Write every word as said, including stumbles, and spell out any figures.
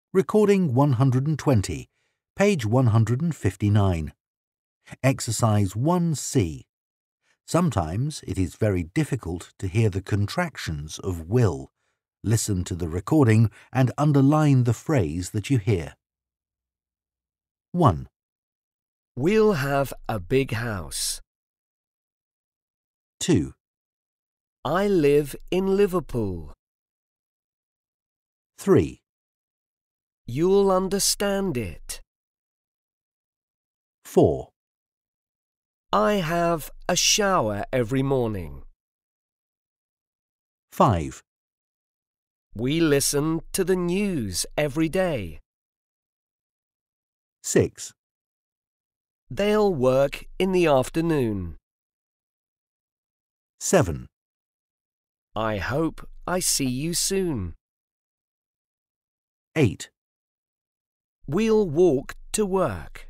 Recording one hundred twenty, page one hundred fifty-nine. Exercise one C. Sometimes it is very difficult to hear the contractions of will. Listen to the recording and underline the phrase that you hear. one. We'll have a big house. two. I live in Liverpool. three. You'll understand it. four. I have a shower every morning. five. We listen to the news every day. six. They'll work in the afternoon. seven. I hope I see you soon. eight. We'll walk to work.